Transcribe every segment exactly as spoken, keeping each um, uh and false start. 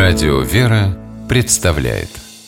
Радио «Вера» представляет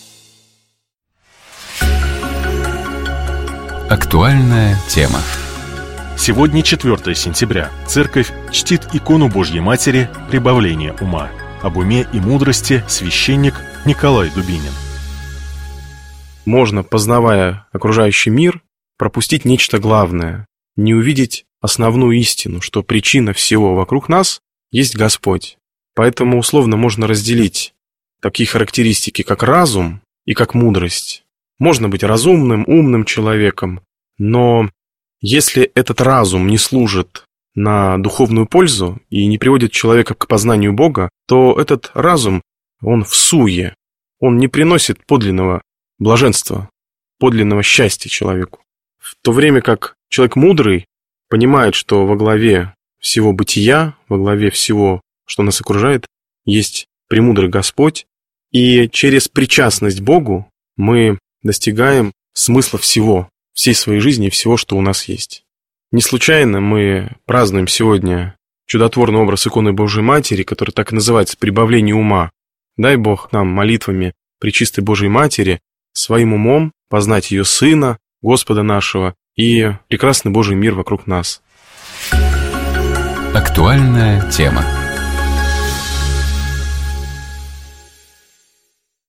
актуальная тема. Сегодня четвёртое сентября. Церковь чтит икону Божьей Матери «Прибавление ума». Об уме и мудрости священник Николай Дубинин. Можно, познавая окружающий мир, пропустить нечто главное, не увидеть основную истину, что причина всего вокруг нас есть Господь. Поэтому условно можно разделить такие характеристики, как разум и как мудрость. Можно быть разумным, умным человеком, но если этот разум не служит на духовную пользу и не приводит человека к познанию Бога, то этот разум, он всуе, он не приносит подлинного блаженства, подлинного счастья человеку. В то время как человек мудрый понимает, что во главе всего бытия, во главе всего, что нас окружает, есть премудрый Господь, и через причастность Богу мы достигаем смысла всего, всей своей жизни и всего, что у нас есть. Не случайно мы празднуем сегодня чудотворный образ иконы Божьей Матери, который так и называется «Прибавление ума». Дай Бог нам молитвами Пречистой Божьей Матери своим умом познать ее Сына, Господа нашего, и прекрасный Божий мир вокруг нас. Актуальная тема.